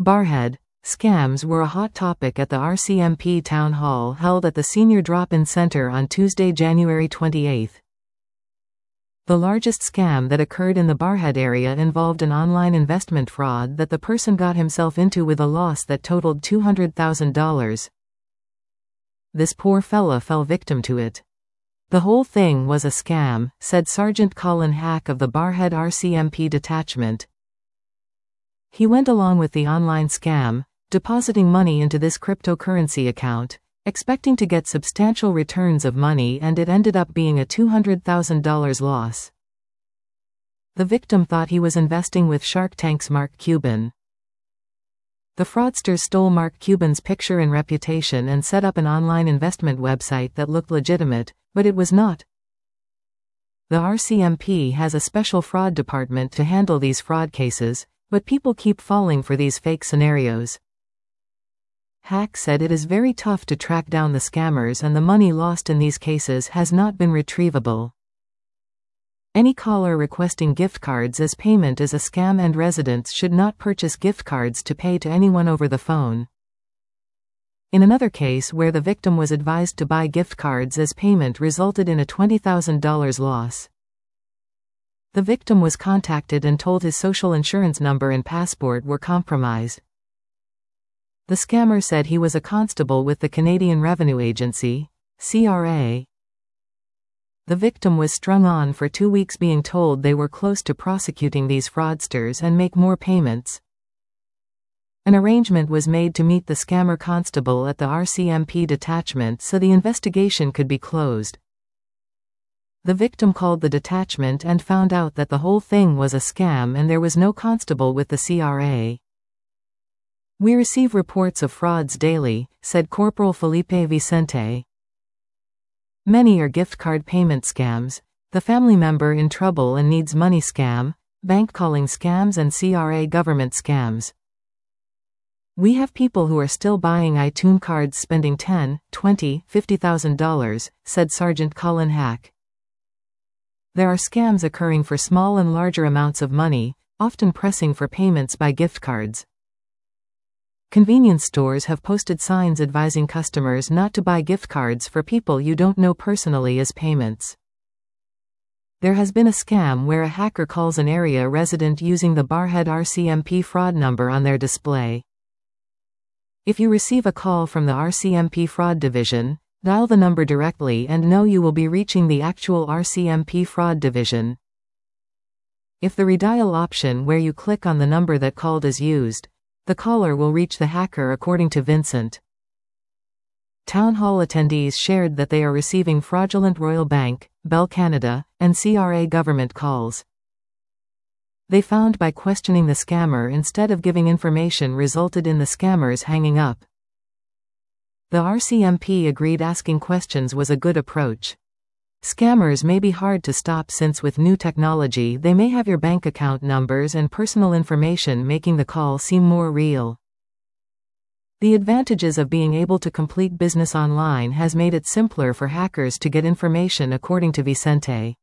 Barrhead scams were a hot topic at the RCMP town hall held at the Senior Drop-In Center on Tuesday, January 28. The largest scam that occurred in the Barrhead area involved an online investment fraud that the person got himself into with a loss that totaled $200,000. This poor fella fell victim to it. The whole thing was a scam, said Sergeant Colin Hack of the Barrhead RCMP detachment. He went along with the online scam, depositing money into this cryptocurrency account, expecting to get substantial returns of money, and it ended up being a $200,000 loss. The victim thought he was investing with Shark Tank's Mark Cuban. The fraudsters stole Mark Cuban's picture and reputation and set up an online investment website that looked legitimate, but it was not. The RCMP has a special fraud department to handle these fraud cases, but people keep falling for these fake scenarios. Hack said it is very tough to track down the scammers, and the money lost in these cases has not been retrievable. Any caller requesting gift cards as payment is a scam, and residents should not purchase gift cards to pay to anyone over the phone. In another case where the victim was advised to buy gift cards as payment resulted in a $20,000 loss. The victim was contacted and told his social insurance number and passport were compromised. The scammer said he was a constable with the Canadian Revenue Agency, CRA. The victim was strung on for 2 weeks, being told they were close to prosecuting these fraudsters and make more payments. An arrangement was made to meet the scammer constable at the RCMP detachment so the investigation could be closed. The victim called the detachment and found out that the whole thing was a scam and there was no constable with the CRA. "We receive reports of frauds daily," said Corporal Felipe Vicente. "Many are gift card payment scams, the family member in trouble and needs money scam, bank calling scams, and CRA government scams. We have people who are still buying iTunes cards spending $10, $20, $50,000, said Sergeant Colin Hack. There are scams occurring for small and larger amounts of money, often pressing for payments by gift cards. Convenience stores have posted signs advising customers not to buy gift cards for people you don't know personally as payments. There has been a scam where a hacker calls an area resident using the Barrhead RCMP fraud number on their display. If you receive a call from the RCMP fraud division, dial the number directly and know you will be reaching the actual RCMP fraud division. If the redial option where you click on the number that called is used, the caller will reach the hacker, according to Vincent. Town hall attendees shared that they are receiving fraudulent Royal Bank, Bell Canada, and CRA government calls. They found by questioning the scammer instead of giving information resulted in the scammers hanging up. The RCMP agreed asking questions was a good approach. Scammers may be hard to stop since with new technology they may have your bank account numbers and personal information, making the call seem more real. The advantages of being able to complete business online has made it simpler for hackers to get information, according to Vicente.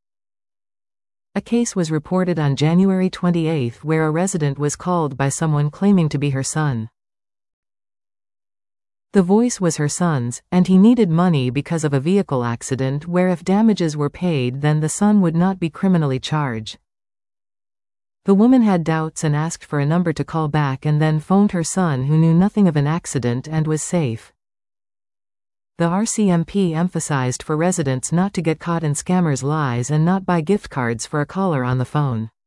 A case was reported on January 28 where a resident was called by someone claiming to be her son. The voice was her son's, and he needed money because of a vehicle accident where if damages were paid then the son would not be criminally charged. The woman had doubts and asked for a number to call back and then phoned her son, who knew nothing of an accident and was safe. The RCMP emphasized for residents not to get caught in scammers' lies and not buy gift cards for a caller on the phone.